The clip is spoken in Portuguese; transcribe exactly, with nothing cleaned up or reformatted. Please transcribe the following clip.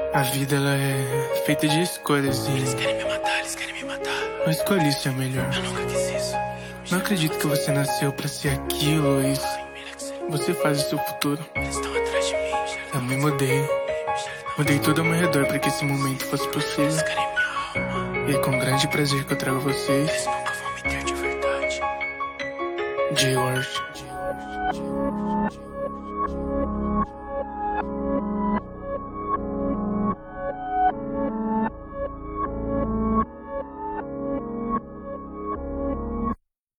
A vida, ela é feita de escolhas e... Eles querem me matar, eles querem me matar. Eu escolhi ser melhor. Eu nunca quis isso. Não acredito que você nasceu pra ser aquilo ou isso. Você faz o seu futuro. Eles estão atrás de mim. Eu me mudei. Mudei tudo ao meu redor pra que esse momento fosse possível. Eles querem minha alma. E é com grande prazer que eu trago a vocês Eles nunca vão me ter de verdade. George.